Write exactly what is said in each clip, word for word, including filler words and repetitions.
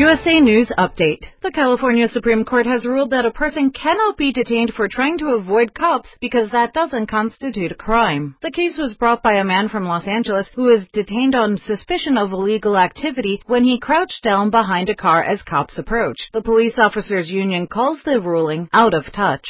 S A News Update. The California Supreme Court has ruled that a person cannot be detained for trying to avoid cops because that doesn't constitute a crime. The case was brought by a man from Los Angeles who was detained on suspicion of illegal activity when he crouched down behind a car as cops approached. The police officers union calls the ruling out of touch.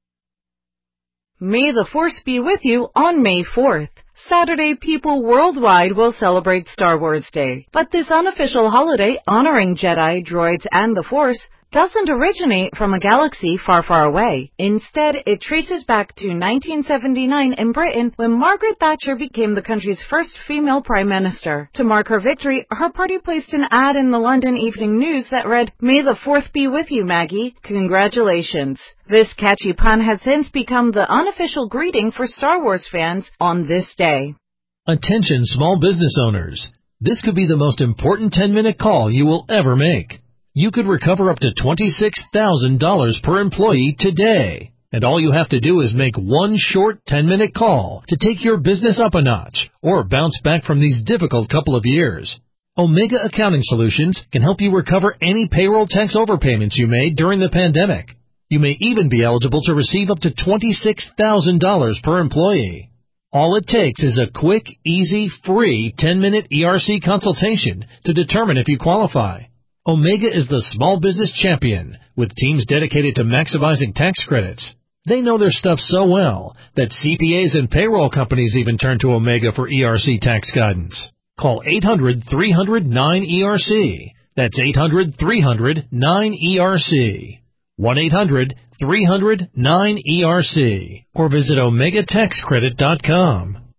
May the Force be with you on May fourth. Saturday, people worldwide will celebrate Star Wars Day. But this unofficial holiday honoring Jedi, droids, and the Force doesn't originate from a galaxy far, far away. Instead, it traces back to nineteen seventy-nine in Britain when Margaret Thatcher became the country's first female prime minister. To mark her victory, her party placed an ad in the London Evening News that read, "May the Fourth be with you, Maggie. Congratulations." This catchy pun has since become the unofficial greeting for Star Wars fans on this day. Attention small business owners. This could be the most important ten-minute call you will ever make. You could recover up to twenty-six thousand dollars per employee today. And all you have to do is make one short ten-minute call to take your business up a notch or bounce back from these difficult couple of years. Omega Accounting Solutions can help you recover any payroll tax overpayments you made during the pandemic. You may even be eligible to receive up to twenty-six thousand dollars per employee. All it takes is a quick, easy, free ten-minute E R C consultation to determine if you qualify. Omega is the small business champion with teams dedicated to maximizing tax credits. They know their stuff so well that C P As and payroll companies even turn to Omega for E R C tax guidance. Call eight hundred, three hundred, nine E R C. That's eight hundred, three hundred, nine E R C. one eight hundred, three hundred, nine E R C. Or visit omega tax credit dot com.